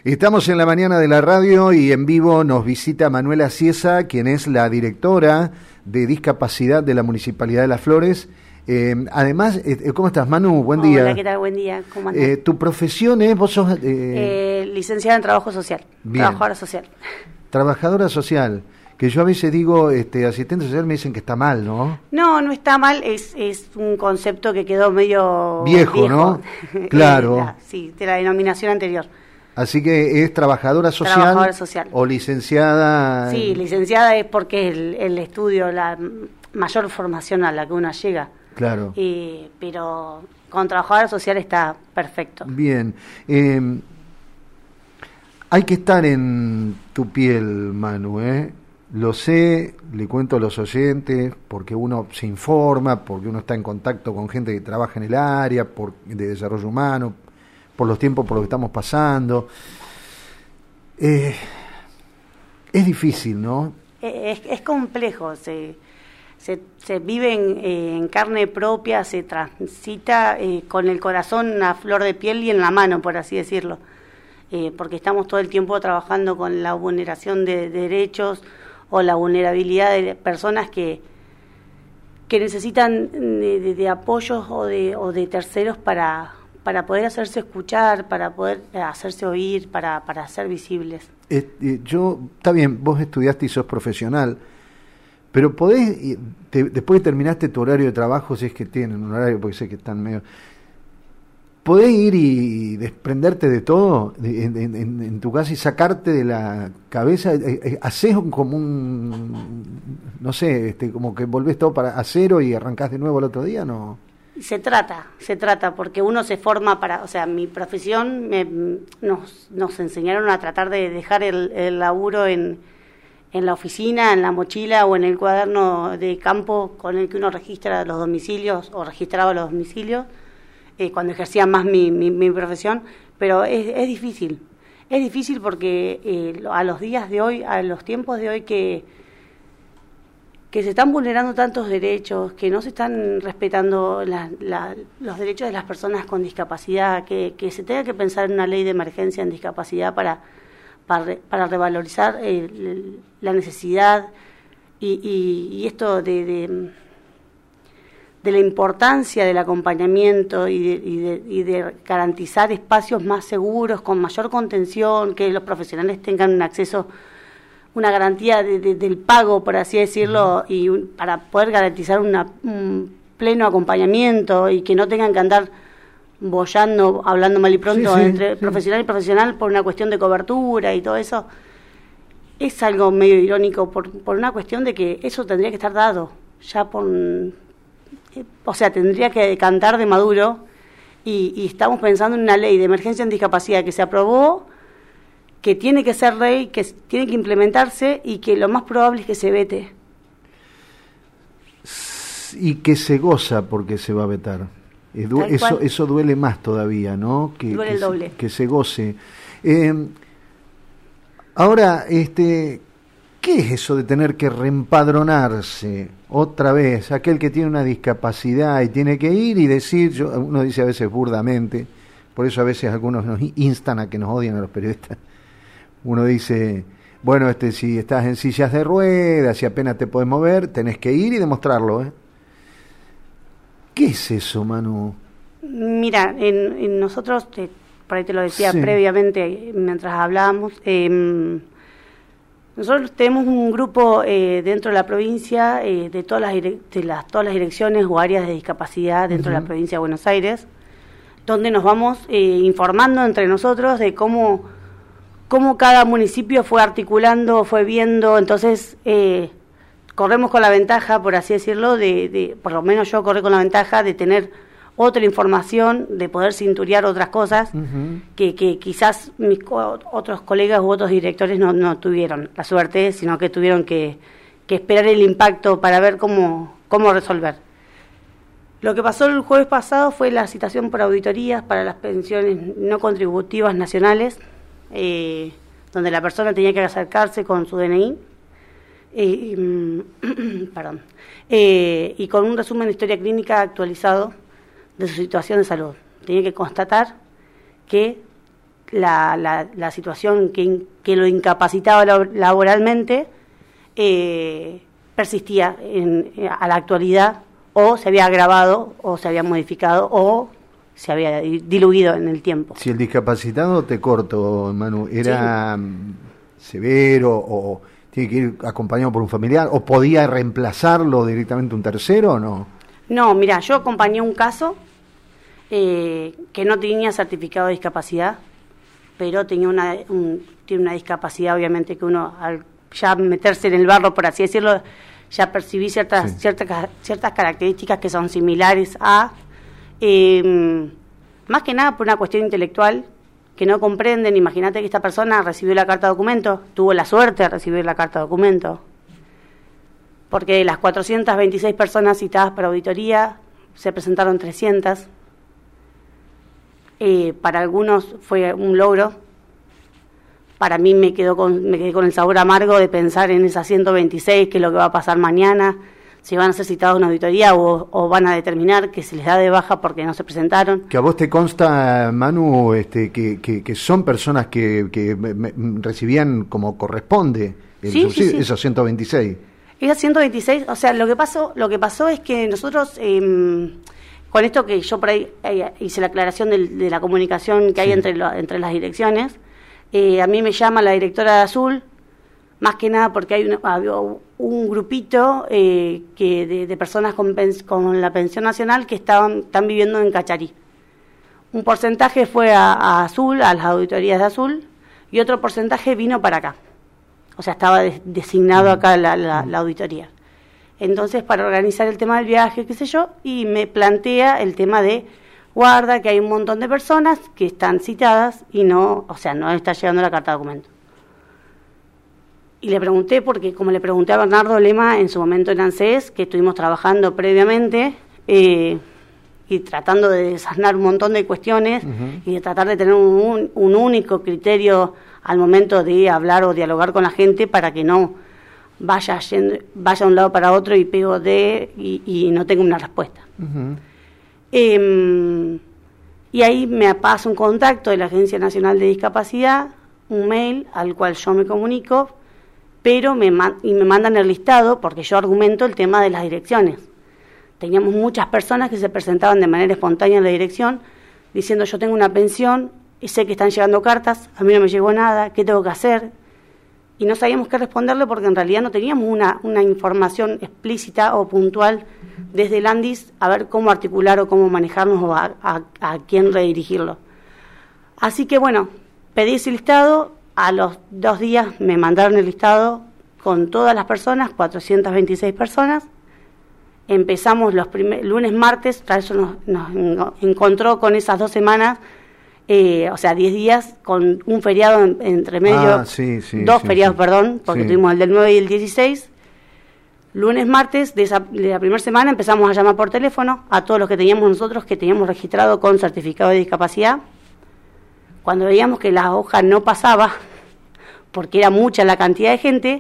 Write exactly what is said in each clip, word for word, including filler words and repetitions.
Estamos en la mañana de la radio y en vivo nos visita Manuela Ciesa, quien es la directora de discapacidad de la Municipalidad de Las Flores. Eh, además, eh, ¿cómo estás, Manu? Buen día. Hola, ¿qué tal? Buen día. ¿Cómo andás? Eh, ¿Tu profesión es? ¿Vos sos...? Eh... Eh, licenciada en Trabajo Social. Bien. Trabajadora social. Trabajadora social. Que yo a veces digo, este, asistente social, me dicen que está mal, ¿no? No, no está mal, es, es un concepto que quedó medio viejo, viejo. ¿no? Claro. la, sí, de la denominación anterior. Así que es trabajadora social, Trabajadora social. O licenciada. Sí, licenciada es porque el, el estudio, la mayor formación a la que uno llega. Claro. Eh, pero con trabajadora social está perfecto. Bien. Eh, hay que estar en tu piel, Manu, ¿eh? Lo sé, le cuento a los oyentes, porque uno se informa, porque uno está en contacto con gente que trabaja en el área por, de desarrollo humano, por los tiempos por los que estamos pasando. Eh, es difícil, ¿no? Es, es complejo, se, se, se vive en, eh, en carne propia, se transita eh, con el corazón a flor de piel y en la mano, por así decirlo, eh, porque estamos todo el tiempo trabajando con la vulneración de, de derechos o la vulnerabilidad de personas que que necesitan de, de, de apoyos o de, o de terceros para, para poder hacerse escuchar, para poder hacerse oír, para, para ser visibles. Eh, eh, yo, está bien, vos estudiaste y sos profesional, pero podés, te, después que terminaste tu horario de trabajo, si es que tienen un horario, porque sé que están medio... ¿Podés ir y desprenderte de todo en, en, en tu casa y sacarte de la cabeza? ¿Hacés como un, no sé, este, como que volvés todo para a cero y arrancás de nuevo el otro día? ¿No? Se trata, se trata, porque uno se forma para, o sea, mi profesión, me, nos, nos enseñaron a tratar de dejar el, el laburo en, en la oficina, en la mochila o en el cuaderno de campo con el que uno registra los domicilios o registraba los domicilios. Eh, cuando ejercía más mi, mi, mi profesión, pero es, es difícil, es difícil porque eh, a los días de hoy, a los tiempos de hoy que, que se están vulnerando tantos derechos, que no se están respetando la, la, los derechos de las personas con discapacidad, que, que se tenga que pensar en una ley de emergencia en discapacidad para, para, para revalorizar eh, la necesidad y, y, y esto de... de de la importancia del acompañamiento y de, y, de, y de garantizar espacios más seguros, con mayor contención, que los profesionales tengan un acceso, una garantía de, de, del pago, por así decirlo, y un, para poder garantizar una, un pleno acompañamiento y que no tengan que andar boyando, hablando mal y pronto, sí, sí, entre sí. profesional y profesional por una cuestión de cobertura y todo eso. Es algo medio irónico por, por una cuestión de que eso tendría que estar dado, ya por... O sea, tendría que decantar de Maduro y, y estamos pensando en una ley de emergencia en discapacidad que se aprobó, que tiene que ser ley, que tiene que implementarse y que lo más probable es que se vete. Y que se goza porque se va a vetar. Eso, eso duele más todavía, ¿no? Que, duele que el doble. Se, que se goce. Eh, ahora, este... ¿qué es eso de tener que reempadronarse otra vez? Aquel que tiene una discapacidad y tiene que ir y decir, yo, uno dice a veces burdamente, por eso a veces algunos nos instan a que nos odien a los periodistas. Uno dice, bueno, este, si estás en sillas de ruedas, si apenas te podés mover, tenés que ir y demostrarlo, ¿eh? ¿Qué es eso, Manu? Mira, en, en nosotros, te, por ahí te lo decía sí. previamente, mientras hablábamos, eh, nosotros tenemos un grupo eh, dentro de la provincia eh, de todas las de las todas las direcciones o áreas de discapacidad dentro uh-huh. de la provincia de Buenos Aires, donde nos vamos eh, informando entre nosotros de cómo cómo cada municipio fue articulando, fue viendo, entonces eh, corremos con la ventaja, por así decirlo, de, de por lo menos yo corrí con la ventaja de tener otra información, de poder cinturear otras cosas uh-huh. que, que quizás mis co- otros colegas u otros directores no, no tuvieron la suerte, sino que tuvieron que, que esperar el impacto para ver cómo, cómo resolver. Lo que pasó el jueves pasado fue la citación por auditorías para las pensiones no contributivas nacionales, eh, donde la persona tenía que acercarse con su D N I, eh, perdón, eh, y con un resumen de historia clínica actualizado de su situación de salud. Tenía que constatar que la, la, la situación que, que lo incapacitaba laboralmente eh, persistía en, a la actualidad, o se había agravado, o se había modificado, o se había diluido en el tiempo. Si el discapacitado, te corto, Manu, era sí. severo, o tiene que ir acompañado por un familiar, o podía reemplazarlo directamente un tercero, o no? No, mira, yo acompañé un caso eh, que no tenía certificado de discapacidad, pero tenía una, un, tiene una discapacidad, obviamente, que uno al ya meterse en el barro, por así decirlo, ya percibí ciertas, sí. ciertas, ciertas características que son similares a, eh, más que nada por una cuestión intelectual, que no comprenden. Imagínate que esta persona recibió la carta de documento, tuvo la suerte de recibir la carta de documento, porque de las cuatrocientas veintiséis personas citadas para auditoría, se presentaron trescientas. Eh, para algunos fue un logro. Para mí me quedó con, me quedé con el sabor amargo de pensar en esas ciento veintiséis, qué es lo que va a pasar mañana, si van a ser citados en una auditoría o, o van a determinar que se les da de baja porque no se presentaron. Que a vos te consta, Manu, este, que, que, que son personas que, que me, me, recibían como corresponde el sí, subsidio, sí, sí. esos ciento veintiséis. Esas ciento veintiséis, o sea, lo que pasó, lo que pasó es que nosotros, eh, con esto que yo por ahí eh, hice la aclaración de, de la comunicación que hay sí. entre, lo, entre las direcciones, eh, a mí me llama la directora de Azul, más que nada porque hay un, había un grupito eh, que de, de personas con, pens, con la pensión nacional que estaban están viviendo en Cacharí. Un porcentaje fue a, a Azul, a las auditorías de Azul, y otro porcentaje vino para acá. O sea, estaba de, designado acá la, la, la auditoría. Entonces, para organizar el tema del viaje, qué sé yo, y me plantea el tema de guarda, que hay un montón de personas que están citadas y no, o sea, no está llegando la carta de documento. Y le pregunté, porque como le pregunté a Bernardo Lema en su momento en ANSES, que estuvimos trabajando previamente, eh, y tratando de desasnar un montón de cuestiones, uh-huh. y de tratar de tener un, un único criterio al momento de hablar o dialogar con la gente para que no vaya yendo, vaya de un lado para otro y pego de y, y no tenga una respuesta. Uh-huh. Eh, y ahí me pasa un contacto de la Agencia Nacional de Discapacidad, un mail al cual yo me comunico, pero me y me mandan el listado porque yo argumento el tema de las direcciones. Teníamos muchas personas que se presentaban de manera espontánea en la dirección diciendo yo tengo una pensión y sé que están llegando cartas, a mí no me llegó nada, ¿qué tengo que hacer? Y no sabíamos qué responderle porque en realidad no teníamos una, una información explícita o puntual desde el ANDIS a ver cómo articular o cómo manejarnos o a, a, a quién redirigirlo. Así que bueno, pedí ese listado, a los dos días me mandaron el listado con todas las personas, cuatrocientas veintiséis personas. Empezamos los primer, lunes, martes, para eso nos, nos encontró con esas dos semanas, eh, o sea, diez días, con un feriado en, entre medio, ah, sí, sí, dos sí, feriados, sí. perdón, porque sí. tuvimos el del nueve y el dieciséis. Lunes, martes, de, esa, de la primera semana empezamos a llamar por teléfono a todos los que teníamos nosotros, que teníamos registrado con certificado de discapacidad. Cuando veíamos que la hoja no pasaba, porque era mucha la cantidad de gente,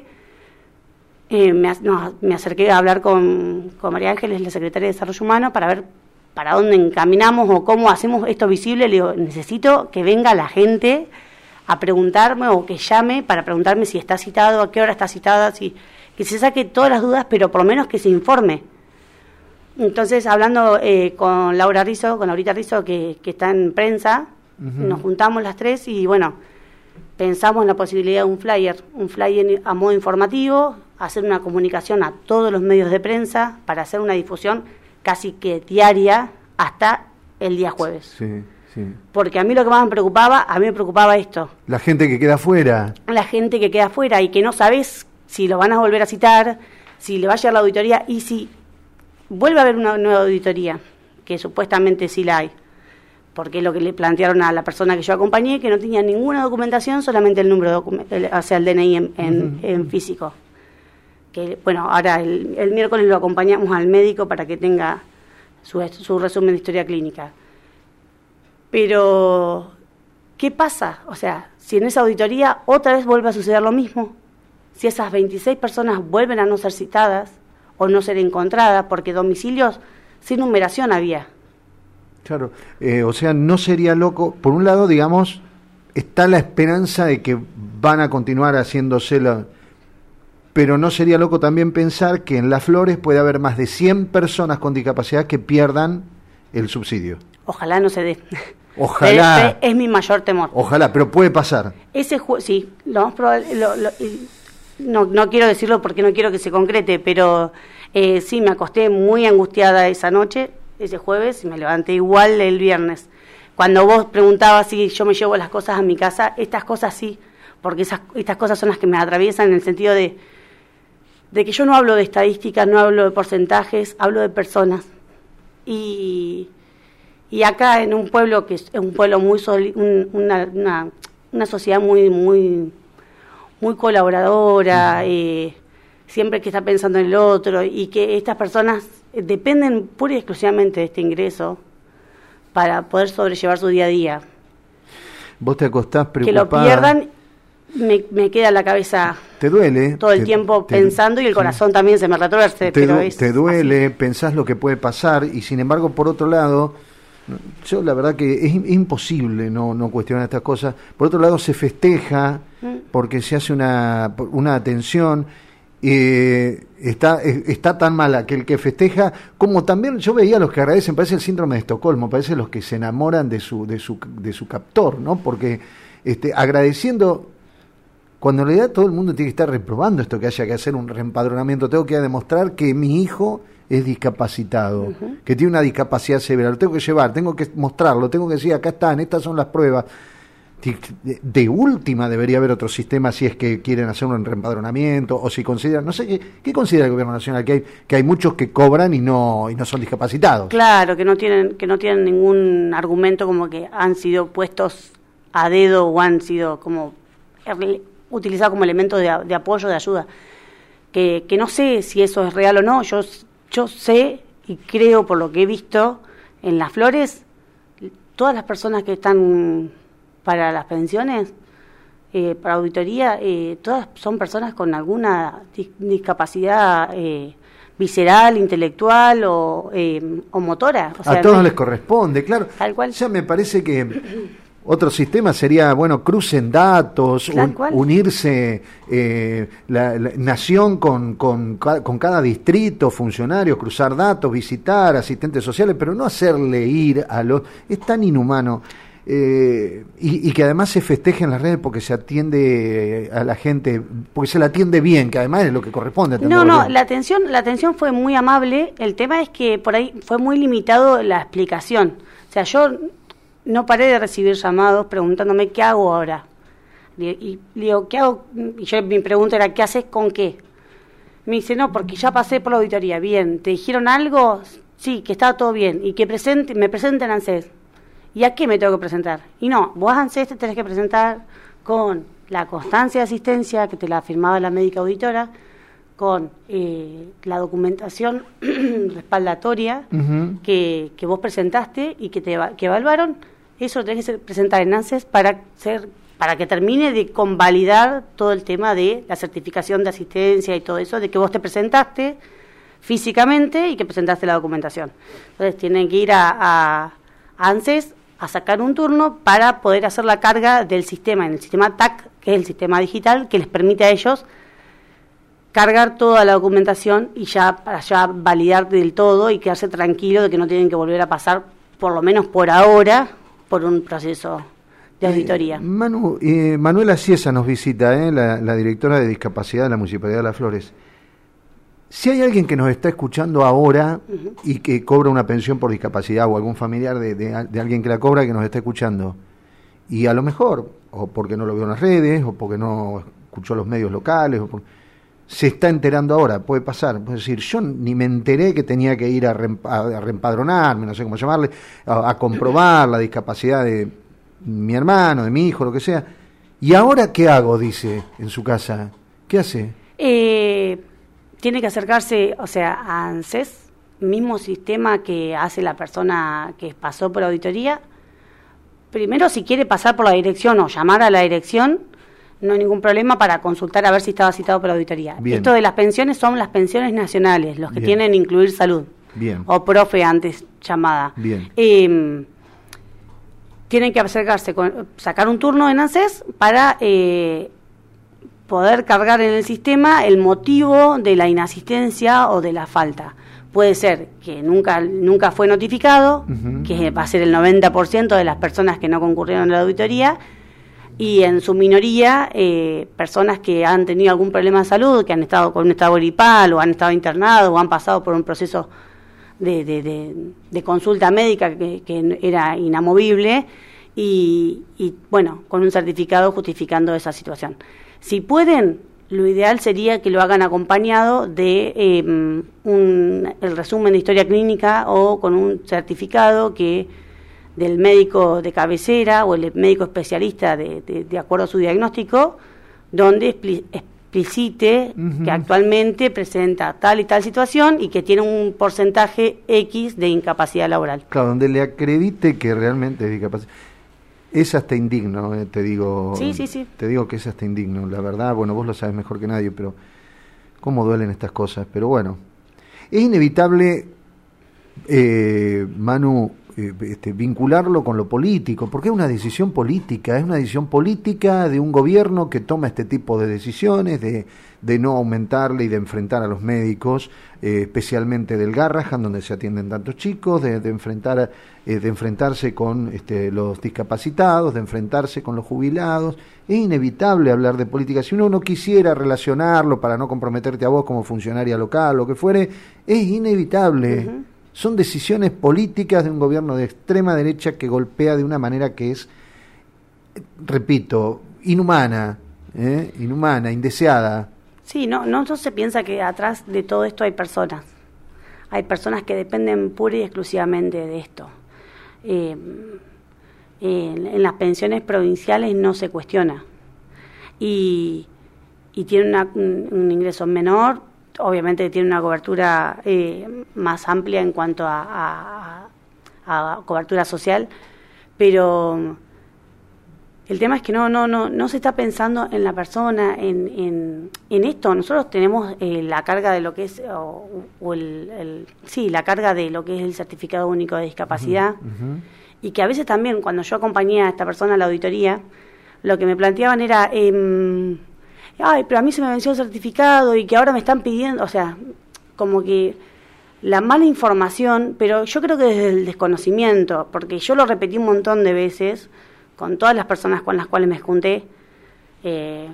eh, me, no, me acerqué a hablar con, con María Ángeles, la secretaria de Desarrollo Humano, para ver para dónde encaminamos o cómo hacemos esto visible. Le digo, necesito que venga la gente a preguntarme o que llame para preguntarme si está citado, a qué hora está citada, si, que se saque todas las dudas, pero por lo menos que se informe. Entonces, hablando eh, con Laura Rizzo, con Laurita Rizzo, que, que está en prensa, uh-huh. nos juntamos las tres y bueno, pensamos en la posibilidad de un flyer, un flyer a modo informativo, hacer una comunicación a todos los medios de prensa para hacer una difusión casi que diaria hasta el día jueves. Sí, sí. Porque a mí lo que más me preocupaba, a mí me preocupaba esto. La gente que queda afuera. La gente que queda afuera y que no sabes si lo van a volver a citar, si le va a llegar la auditoría y si vuelve a haber una nueva auditoría, que supuestamente sí la hay. Porque es lo que le plantearon a la persona que yo acompañé, que no tenía ninguna documentación, solamente el número de documento, o sea, el D N I en, en, uh-huh. en físico. Que bueno, ahora el, el miércoles lo acompañamos al médico para que tenga su, su resumen de historia clínica. Pero, ¿qué pasa? O sea, si en esa auditoría otra vez vuelve a suceder lo mismo, si esas veintiséis personas vuelven a no ser citadas o no ser encontradas, porque domicilios sin numeración había. Claro, eh, o sea, no sería loco, por un lado, digamos, está la esperanza de que van a continuar haciéndose la... Pero no sería loco también pensar que en Las Flores puede haber más de cien personas con discapacidad que pierdan el subsidio. Ojalá no se dé. Ojalá. Es, es mi mayor temor. Ojalá, pero puede pasar. Ese ju- sí, lo más probable, lo, lo, no, no quiero decirlo porque no quiero que se concrete, pero eh, sí, me acosté muy angustiada esa noche, ese jueves, y me levanté igual el viernes. Cuando vos preguntabas si yo me llevo las cosas a mi casa, estas cosas sí, porque esas, estas cosas son las que me atraviesan en el sentido de, de que yo no hablo de estadísticas, no hablo de porcentajes, hablo de personas. Y... Y acá en un pueblo que es un pueblo muy soli- un, una, una, una sociedad muy muy muy colaboradora, eh, siempre que está pensando en el otro, y que estas personas dependen pura y exclusivamente de este ingreso para poder sobrellevar su día a día. Vos te acostás preocupada. Que lo pierdan, me, me queda la cabeza te duele todo el te, tiempo te, pensando, y el corazón sí. también se me retuerce. Te, pero du- es te duele, así. Pensás lo que puede pasar, y sin embargo, por otro lado, yo la verdad que es, es imposible no, no cuestionar estas cosas. Por otro lado, se festeja porque se hace una, una atención. Eh, está, está tan mala que el que festeja, como también yo veía a los que agradecen, parece el síndrome de Estocolmo, parece los que se enamoran de su, de su, de su captor, ¿no? Porque este, agradeciendo, cuando en realidad todo el mundo tiene que estar reprobando esto, que haya que hacer un reempadronamiento. Tengo que demostrar que mi hijo es discapacitado, uh-huh. que tiene una discapacidad severa, lo tengo que llevar, tengo que mostrarlo, tengo que decir, acá están, estas son las pruebas. De, de última debería haber otro sistema si es que quieren hacer un reempadronamiento, o si consideran, no sé, ¿qué, qué considera el gobierno nacional? Que hay, que hay muchos que cobran y no y no son discapacitados. Claro, que no tienen que no tienen ningún argumento, como que han sido puestos a dedo o han sido como utilizados como elementos de, de apoyo, de ayuda. Que, que no sé si eso es real o no. Yo Yo sé y creo, por lo que he visto en Las Flores, todas las personas que están para las pensiones, eh, para auditoría, eh, todas son personas con alguna dis- discapacidad eh, visceral, intelectual o, eh, o motora. O sea, a todos no, les corresponde, claro. Tal cual. Ya me parece que otro sistema sería, bueno, crucen datos, un, unirse eh, la, la nación con, con, con cada distrito, funcionarios, cruzar datos, visitar asistentes sociales, pero no hacerle ir a los... Es tan inhumano. Eh, y, y que además se festeje en las redes porque se atiende a la gente, porque se la atiende bien, que además es lo que corresponde. No, no, bien. la atención, la atención fue muy amable. El tema es que por ahí fue muy limitado la explicación. O sea, yo... no paré de recibir llamados preguntándome qué hago ahora. Y le digo, ¿qué hago? Y yo, mi pregunta era, ¿qué haces con qué? Me dice, no, porque ya pasé por la auditoría. Bien, ¿te dijeron algo? Sí, que estaba todo bien. Y que presente, me presenten ANSES. ¿Y a qué me tengo que presentar? Y no, vos ANSES te tenés que presentar con la constancia de asistencia que te la firmaba la médica auditora, con eh, la documentación respaldatoria uh-huh. que, que vos presentaste y que te que evaluaron. Eso lo tenés que presentar en ANSES para ser para que termine de convalidar todo el tema de la certificación de asistencia y todo eso, de que vos te presentaste físicamente y que presentaste la documentación. Entonces tienen que ir a, a, a ANSES a sacar un turno para poder hacer la carga del sistema, en el sistema T A C, que es el sistema digital, que les permite a ellos cargar toda la documentación y ya para ya validar del todo y quedarse tranquilo de que no tienen que volver a pasar, por lo menos por ahora, por un proceso de auditoría. Eh, Manu, eh, Manuela Ciesa nos visita, eh, la, la directora de discapacidad de la Municipalidad de Las Flores. Si hay alguien que nos está escuchando ahora uh-huh. y que cobra una pensión por discapacidad, o algún familiar de, de, de alguien que la cobra que nos está escuchando, y a lo mejor, o porque no lo vio en las redes, o porque no escuchó los medios locales, o por, se está enterando ahora, puede pasar, puede decir, yo ni me enteré que tenía que ir a, reempa, a reempadronarme, no sé cómo llamarle, a, a comprobar la discapacidad de mi hermano, de mi hijo, lo que sea. ¿Y ahora qué hago? Dice en su casa. ¿Qué hace? Eh, tiene que acercarse, o sea, a ANSES, mismo sistema que hace la persona que pasó por auditoría. Primero, si quiere pasar por la dirección o llamar a la dirección, no hay ningún problema para consultar a ver si estaba citado por auditoría. Bien. Esto de las pensiones son las pensiones nacionales, los que Bien. tienen incluir salud. Bien. O profe antes llamada. Bien. Eh, tienen que acercarse, con, sacar un turno en ANSES para eh, poder cargar en el sistema el motivo de la inasistencia o de la falta. Puede ser que nunca nunca fue notificado, uh-huh. que va a ser el noventa por ciento de las personas que no concurrieron a la auditoría, y en su minoría eh, personas que han tenido algún problema de salud, que han estado con un estado gripal o han estado internados o han pasado por un proceso de, de, de, de consulta médica que, que era inamovible y, y, bueno, con un certificado justificando esa situación. Si pueden, lo ideal sería que lo hagan acompañado de eh, un, el resumen de historia clínica o con un certificado que del médico de cabecera o el médico especialista de, de, de acuerdo a su diagnóstico, donde expli- explicite uh-huh. que actualmente presenta tal y tal situación y que tiene un porcentaje X de incapacidad laboral. Claro, donde le acredite que realmente es discapacidad. Es hasta indigno, eh, te digo. Sí, sí, sí. Te digo que es hasta indigno, la verdad. Bueno, vos lo sabes mejor que nadie, pero cómo duelen estas cosas. Pero bueno, es inevitable, eh, Manu, eh, este, vincularlo con lo político, porque es una decisión política, es una decisión política de un gobierno que toma este tipo de decisiones, de, de no aumentarle y de enfrentar a los médicos, eh, especialmente del Garrahan, donde se atienden tantos chicos, de, de enfrentar eh, de enfrentarse con este, los discapacitados, de enfrentarse con los jubilados. Es inevitable hablar de política. Si uno no quisiera relacionarlo para no comprometerte a vos como funcionaria local, lo que fuere, es inevitable. Uh-huh. Son decisiones políticas de un gobierno de extrema derecha que golpea de una manera que es, repito, inhumana, ¿eh? inhumana, indeseada. Sí, no, no, no se piensa que atrás de todo esto hay personas. Hay personas que dependen pura y exclusivamente de esto. Eh, en, en las pensiones provinciales no se cuestiona. Y, y tiene una, un, un ingreso menor. Obviamente tiene una cobertura eh, más amplia en cuanto a, a, a cobertura social, pero el tema es que no no no no se está pensando en la persona, en en, en esto. Nosotros tenemos eh, la carga de lo que es, o, o el, el sí, la carga de lo que es el certificado único de discapacidad, uh-huh, uh-huh. y que a veces también cuando yo acompañé a esta persona a la auditoría, lo que me planteaban era... Eh, ay, pero a mí se me venció el certificado y que ahora me están pidiendo, o sea, como que la mala información, pero yo creo que desde el desconocimiento, porque yo lo repetí un montón de veces con todas las personas con las cuales me junté, eh,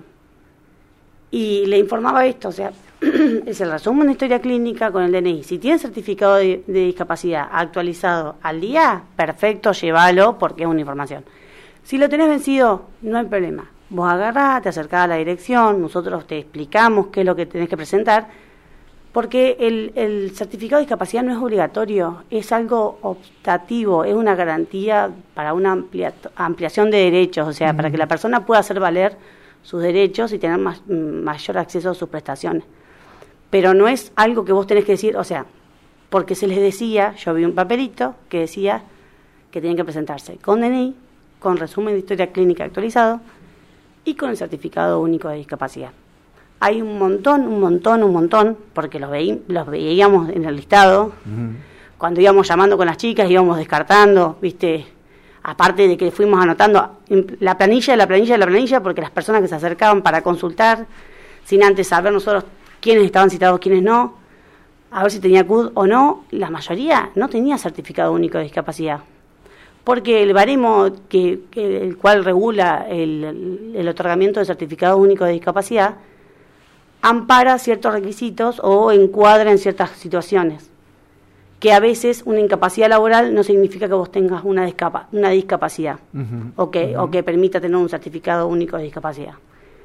y le informaba esto, o sea, es el resumen de historia clínica con el D N I. Si tienes certificado de, de discapacidad actualizado al día, perfecto, llévalo porque es una información. Si lo tenés vencido, no hay problema. Vos agarrás, te acercás a la dirección, nosotros te explicamos qué es lo que tenés que presentar, porque el, el certificado de discapacidad no es obligatorio, es algo optativo, es una garantía para una amplia, ampliación de derechos, o sea, uh-huh. para que la persona pueda hacer valer sus derechos y tener más, mayor acceso a sus prestaciones. Pero no es algo que vos tenés que decir, o sea, porque se les decía, yo vi un papelito que decía que tenían que presentarse con D N I, con resumen de historia clínica actualizado, y con el certificado único de discapacidad. Hay un montón, un montón, un montón, porque los, veí, los veíamos en el listado, uh-huh. cuando íbamos llamando con las chicas, íbamos descartando, viste, aparte de que fuimos anotando la planilla, la planilla, la planilla, porque las personas que se acercaban para consultar, sin antes saber nosotros quiénes estaban citados, quiénes no, a ver si tenía C U D o no, la mayoría no tenía certificado único de discapacidad. Porque el baremo que, que el cual regula el, el, el otorgamiento de certificado único de discapacidad ampara ciertos requisitos o encuadra en ciertas situaciones, que a veces una incapacidad laboral no significa que vos tengas una, discapa, una discapacidad uh-huh, o, que, uh-huh. o que permita tener un certificado único de discapacidad.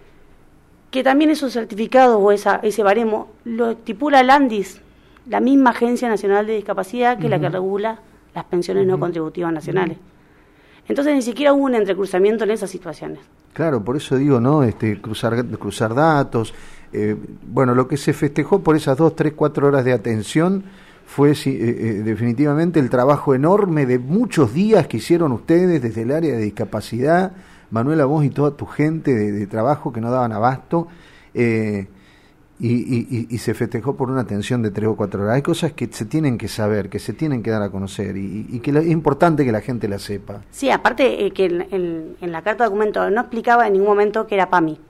Que también esos certificados o esa, ese baremo lo estipula el ANDIS, la misma Agencia Nacional de Discapacidad que es uh-huh. la que regula las pensiones uh-huh. no contributivas nacionales. Uh-huh. Entonces ni siquiera hubo un entrecruzamiento en esas situaciones. Claro, por eso digo, ¿no? Este, cruzar, cruzar datos. Eh, bueno, lo que se festejó por esas dos, tres, cuatro horas de atención fue eh, eh, definitivamente el trabajo enorme de muchos días que hicieron ustedes desde el área de discapacidad, Manuela, vos y toda tu gente de, de trabajo que no daban abasto. Eh, y, y, y se festejó por una atención de tres o cuatro horas. Hay cosas que se tienen que saber, que se tienen que dar a conocer y, y que lo, es importante que la gente la sepa. Sí, aparte eh, que en, en, en la carta de documento no explicaba en ningún momento que era PAMI.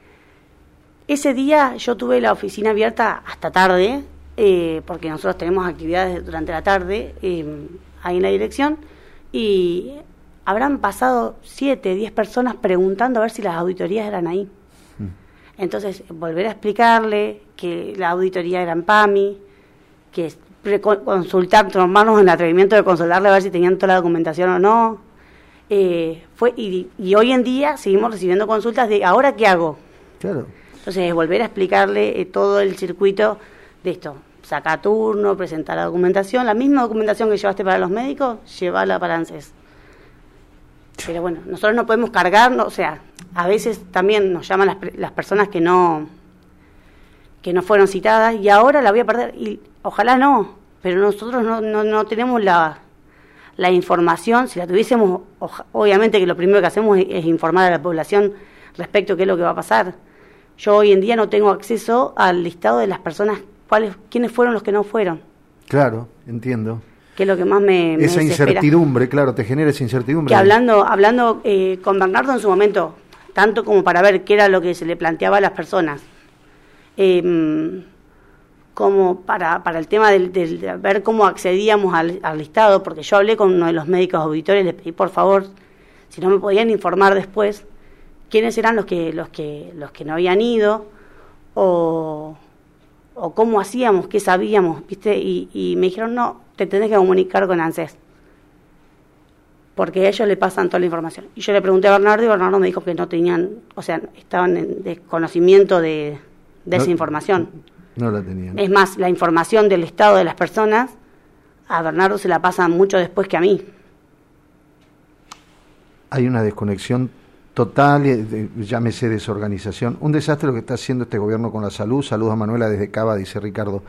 Ese día yo tuve la oficina abierta hasta tarde, eh, porque nosotros tenemos actividades durante la tarde eh, ahí en la dirección, y habrán pasado siete, diez personas preguntando a ver si las auditorías eran ahí. Mm. Entonces, volver a explicarle que la auditoría era en PAMI, que consultar, tomarnos el atrevimiento de consultarle a ver si tenían toda la documentación o no. Eh, fue y, y hoy en día seguimos recibiendo consultas de ¿ahora qué hago? Claro. Entonces, volver a explicarle eh, todo el circuito de esto. Saca turno, presentar la documentación, la misma documentación que llevaste para los médicos, llévala para ANSES. Pero bueno, nosotros no podemos cargarnos, o sea, a veces también nos llaman las, las personas que no que no fueron citadas y ahora la voy a perder, y ojalá no, pero nosotros no, no, no tenemos la, la información. Si la tuviésemos, oja, obviamente que lo primero que hacemos es, es informar a la población respecto a qué es lo que va a pasar. Yo hoy en día no tengo acceso al listado de las personas, cuáles, quiénes fueron los que no fueron. Claro, entiendo. Que es lo que más me, me esa desespera. Incertidumbre, claro, te genera esa incertidumbre. Que hablando hablando eh, con Bernardo en su momento, tanto como para ver qué era lo que se le planteaba a las personas, eh, como para para el tema del, del, de ver cómo accedíamos al, al listado, porque yo hablé con uno de los médicos auditores, le pedí por favor, si no me podían informar después, quiénes eran los que los que los que no habían ido, o, o cómo hacíamos, qué sabíamos, ¿viste? Y, y me dijeron, no, te tenés que comunicar con ANSES, porque ellos le pasan toda la información. Y yo le pregunté a Bernardo y Bernardo me dijo que no tenían, o sea, estaban en desconocimiento de, de no, esa información. No la tenían. Es más, la información del estado de las personas, a Bernardo se la pasan mucho después que a mí. Hay una desconexión total, llámese desorganización. Un desastre lo que está haciendo este gobierno con la salud. Saludos a Manuela desde Cava, dice Ricardo.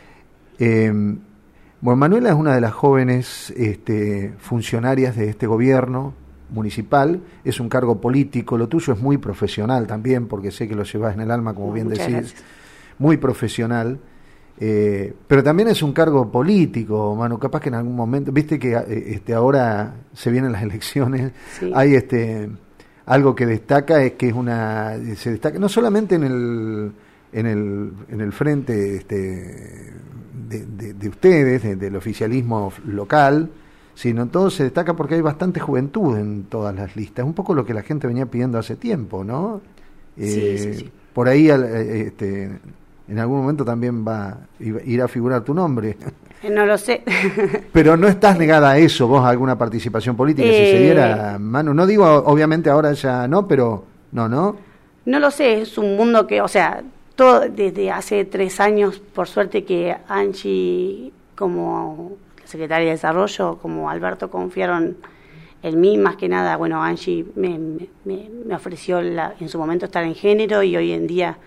Eh, bueno, Manuela es una de las jóvenes este, funcionarias de este gobierno municipal. Es un cargo político. Lo tuyo es muy profesional también, porque sé que lo llevas en el alma, como bien Muchas decís. Gracias. Muy profesional. Eh, pero también es un cargo político, Manu, capaz que en algún momento, viste que este, ahora se vienen las elecciones, sí. Hay este algo que destaca, es que es una, se destaca no solamente en el en el, en el frente este, de, de, de ustedes, de, del oficialismo local, sino todo se destaca porque hay bastante juventud en todas las listas, un poco lo que la gente venía pidiendo hace tiempo, ¿no? Eh, sí, sí, sí. Por ahí este en algún momento también va a ir a figurar tu nombre. No lo sé. Pero no estás negada a eso, vos, a alguna participación política, eh, si se diera, Manu. No digo, obviamente, ahora ya no, pero no, ¿no? No lo sé, es un mundo que, o sea, todo desde hace tres años, por suerte que Angie, como secretaria de Desarrollo, como Alberto, confiaron en mí, más que nada. Bueno, Angie me, me, me ofreció la, en su momento estar en género y hoy en día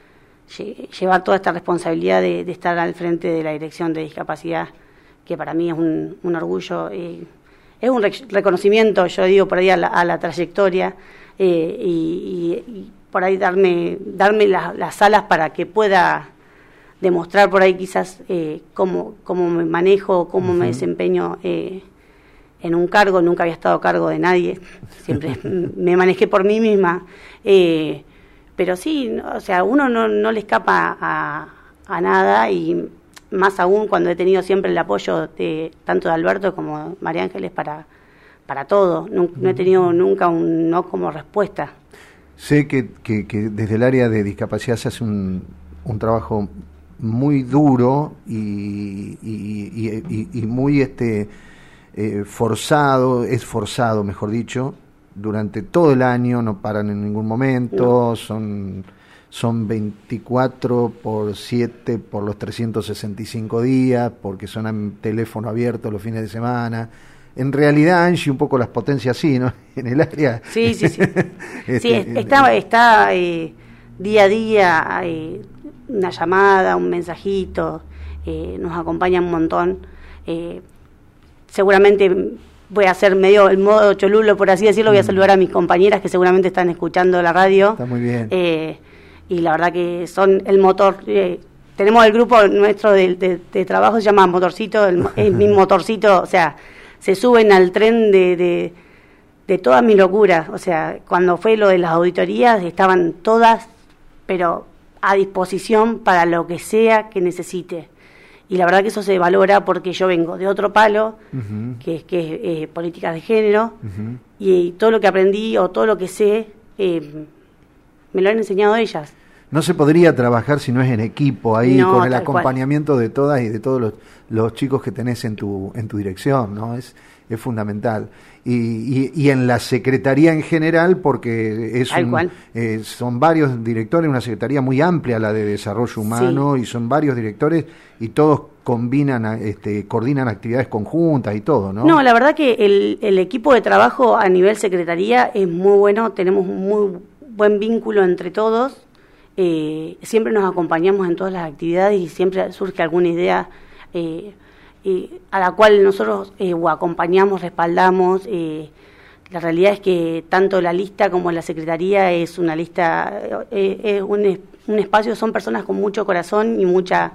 llevar toda esta responsabilidad de, de estar al frente de la Dirección de Discapacidad, que para mí es un, un orgullo, eh, es un rec- reconocimiento, yo digo, por ahí a la, a la trayectoria, eh, y, y, y por ahí darme darme la, las alas para que pueda demostrar por ahí quizás eh, cómo, cómo me manejo, cómo uh-huh. me desempeño eh, en un cargo. Nunca había estado a cargo de nadie, siempre me manejé por mí misma, eh, pero sí, o sea, uno no, no le escapa a, a nada, y más aún cuando he tenido siempre el apoyo de tanto de Alberto como de María Ángeles para, para todo. No, no he tenido nunca un no como respuesta. Sé que, que, que desde el área de discapacidad se hace un, un trabajo muy duro y, y, y, y, y muy este eh, forzado, esforzado, mejor dicho, durante todo el año, no paran en ningún momento, no. son son veinticuatro por siete por los trescientos sesenta y cinco días, porque son en teléfono abierto los fines de semana. En realidad, Angie, un poco las potencias sí, ¿no? En el área. Sí, sí, sí. este, sí, está, está eh, día a día, eh, una llamada, un mensajito, eh, nos acompaña un montón. Eh, seguramente voy a hacer medio el modo cholulo, por así decirlo, voy a saludar a mis compañeras que seguramente están escuchando la radio. Está muy bien. Eh, y la verdad que son el motor. Eh, tenemos el grupo nuestro de, de, de trabajo, se llama Motorcito, el, es mi motorcito, o sea, se suben al tren de, de, de toda mi locura. O sea, cuando fue lo de las auditorías, estaban todas, pero a disposición para lo que sea que necesite. Y la verdad que eso se valora porque yo vengo de otro palo, uh-huh. que es que es eh, políticas de género, uh-huh. y, y todo lo que aprendí o todo lo que sé, eh, me lo han enseñado ellas. No se podría trabajar si no es en equipo, ahí no, con el acompañamiento cual. de todas y de todos los, los chicos que tenés en tu en tu dirección, ¿no? Es es fundamental. Y, y, y en la secretaría en general, porque es un, eh, son varios directores, una secretaría muy amplia, la de desarrollo humano, sí. y son varios directores y todos combinan, este, coordinan actividades conjuntas y todo, ¿no? No, la verdad que el, el equipo de trabajo a nivel secretaría es muy bueno, tenemos un muy buen vínculo entre todos. Eh, siempre nos acompañamos en todas las actividades y siempre surge alguna idea eh, eh, a la cual nosotros eh, o acompañamos, respaldamos. Eh, la realidad es que tanto la lista como la secretaría es una lista, eh, es un, un espacio, son personas con mucho corazón y mucha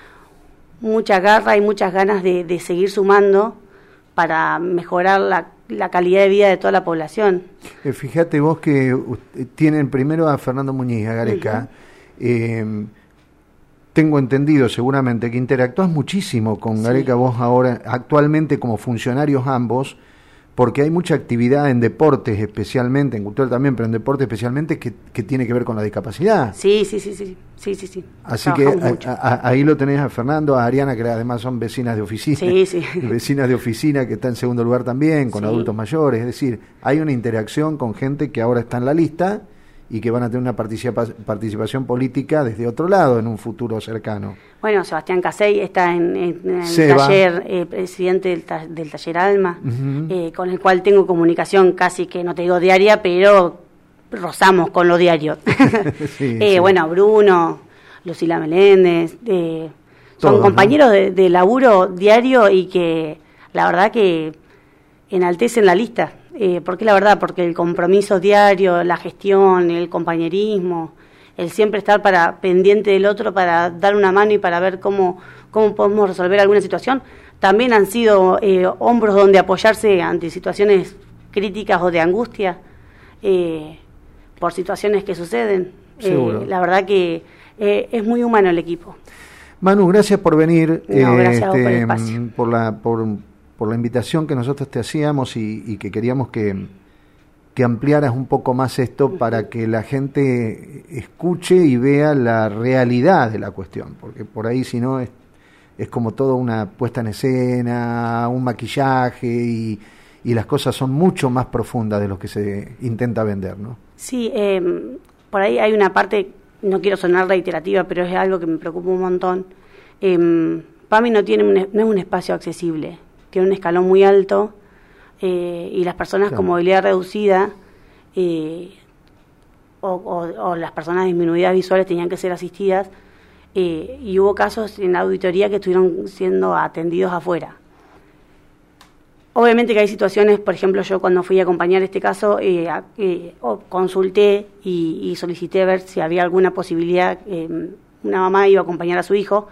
mucha garra y muchas ganas de, de seguir sumando para mejorar la la calidad de vida de toda la población. Eh, fíjate vos que uh, tienen primero a Fernando Muñiz, a Gareca. Uh-huh. eh, tengo entendido seguramente que interactúas muchísimo con sí. Gareca, vos ahora, actualmente como funcionarios ambos, porque hay mucha actividad en deportes especialmente, en cultura también, pero en deportes especialmente que, que tiene que ver con la discapacidad. Sí, sí, sí, sí, sí, sí, sí. Así que a, a, ahí lo tenés a Fernando, a Ariana, que además son vecinas de oficina. Sí, sí. Vecinas de oficina que está en segundo lugar también, con sí. adultos mayores. Es decir, hay una interacción con gente que ahora está en la lista y que van a tener una participa- participación política desde otro lado en un futuro cercano. Bueno, Sebastián Casey está en, en, en el taller, eh, presidente del, ta- del taller Alma, uh-huh. eh, con el cual tengo comunicación casi que, no te digo diaria, pero rozamos con lo diario. sí, eh, sí. Bueno, Bruno, Lucila Meléndez, eh, son Todos, compañeros ¿no? de, de laburo diario y que la verdad que enaltecen la lista. Eh, ¿Por qué la verdad? Porque el compromiso diario, la gestión, el compañerismo, el siempre estar para pendiente del otro para dar una mano y para ver cómo, cómo podemos resolver alguna situación, también han sido eh, hombros donde apoyarse ante situaciones críticas o de angustia eh, por situaciones que suceden. Eh, la verdad que eh, es muy humano el equipo. Manu, gracias por venir. No, gracias eh, a vos este, por el espacio. Por la, por, por la invitación que nosotros te hacíamos y, y que queríamos que, que ampliaras un poco más esto uh-huh. para que la gente escuche y vea la realidad de la cuestión, porque por ahí si no es, es como toda una puesta en escena, un maquillaje y, y las cosas son mucho más profundas de lo que se intenta vender, ¿no? Sí, eh, por ahí hay una parte, no quiero sonar reiterativa, pero es algo que me preocupa un montón. Eh, PAMI no, tiene un, no es un espacio accesible, tiene un escalón muy alto eh, y las personas claro. con movilidad reducida eh, o, o, o las personas disminuidas visuales tenían que ser asistidas eh, y hubo casos en la auditoría que estuvieron siendo atendidos afuera. Obviamente que hay situaciones, por ejemplo, yo cuando fui a acompañar este caso, eh, eh, consulté y, y solicité ver si había alguna posibilidad, eh, una mamá iba a acompañar a su hijo,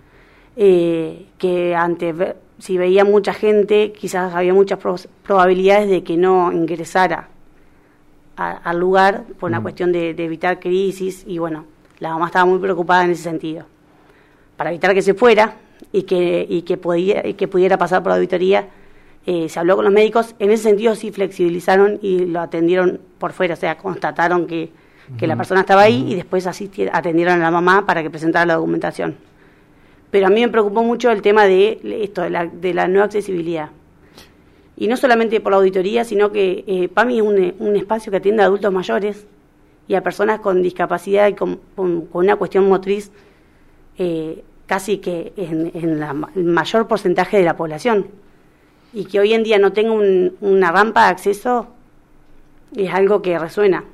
eh, que ante si veía mucha gente, quizás había muchas pro- probabilidades de que no ingresara a, al lugar por una mm. cuestión de, de evitar crisis, y bueno, la mamá estaba muy preocupada en ese sentido. Para evitar que se fuera y que, y que, podía, y que pudiera pasar por la auditoría, Eh, se habló con los médicos, en ese sentido sí flexibilizaron y lo atendieron por fuera, o sea, constataron que, que uh-huh. la persona estaba ahí uh-huh. y después asistieron, atendieron a la mamá para que presentara la documentación. Pero a mí me preocupó mucho el tema de esto, de la, de la no accesibilidad. Y no solamente por la auditoría, sino que eh, PAMI es un, un espacio que atiende a adultos mayores y a personas con discapacidad y con, con, con una cuestión motriz eh, casi que en, en la, el mayor porcentaje de la población. Y que hoy en día no tenga un, una rampa de acceso es algo que resuena.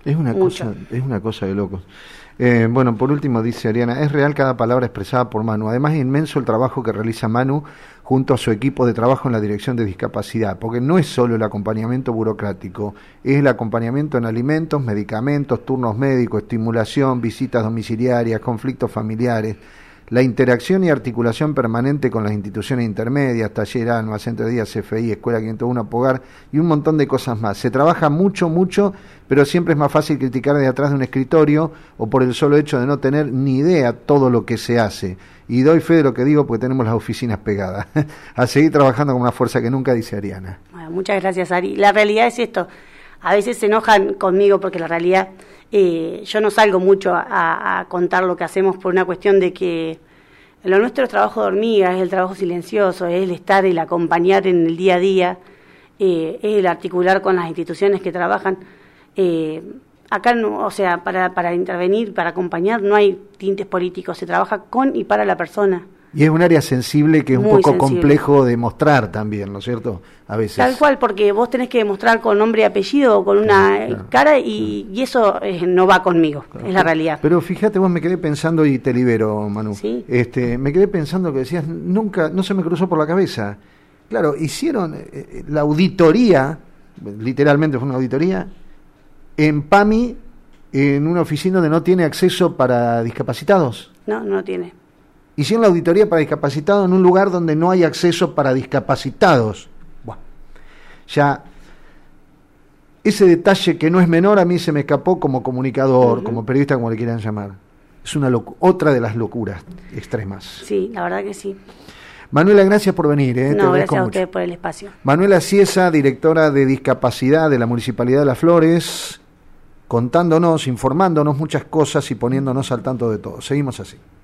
Es una mucho. cosa, es una cosa de locos. Eh, bueno, por último dice Ariana, es real cada palabra expresada por Manu. Además es inmenso el trabajo que realiza Manu junto a su equipo de trabajo en la Dirección de Discapacidad, porque no es solo el acompañamiento burocrático, es el acompañamiento en alimentos, medicamentos, turnos médicos, estimulación, visitas domiciliarias, conflictos familiares, la interacción y articulación permanente con las instituciones intermedias, taller ANMA, Centro de Día, C F I, Escuela quinientos uno, Pogar y un montón de cosas más. Se trabaja mucho, mucho, pero siempre es más fácil criticar desde atrás de un escritorio o por el solo hecho de no tener ni idea todo lo que se hace. Y doy fe de lo que digo porque tenemos las oficinas pegadas. A seguir trabajando con una fuerza que nunca, dice Ariana. Bueno, muchas gracias, Ari. La realidad es esto. A veces se enojan conmigo porque la realidad, eh, yo no salgo mucho a, a contar lo que hacemos por una cuestión de que lo nuestro es trabajo de hormiga, es el trabajo silencioso, es el estar, el acompañar en el día a día, eh, es el articular con las instituciones que trabajan. Eh, acá, no, o sea, para, para intervenir, para acompañar, no hay tintes políticos, se trabaja con y para la persona. Y es un área sensible que es un Muy poco sensible. complejo de mostrar también, ¿no es cierto? A veces. Tal cual, porque vos tenés que demostrar con nombre y apellido o con una Claro, claro, cara y, y eso eh, no va conmigo, Claro. es la realidad. Pero fíjate, vos me quedé pensando, y te libero, Manu. Sí. Este, me quedé pensando que decías, nunca, no se me cruzó por la cabeza. Claro, hicieron eh, la auditoría, literalmente fue una auditoría, en PAMI, en una oficina donde no tiene acceso para discapacitados. No, no tiene. Hicieron la auditoría para discapacitados en un lugar donde no hay acceso para discapacitados. Bueno, ya ese detalle que no es menor a mí se me escapó como comunicador, uh-huh. como periodista, como le quieran llamar. Es una locu- otra de las locuras extremas. Sí, la verdad que sí. Manuela, gracias por venir. ¿eh? No, gracias a ustedes por el espacio. Manuela Ciesa, directora de Discapacidad de la Municipalidad de Las Flores, contándonos, informándonos muchas cosas y poniéndonos al tanto de todo. Seguimos así.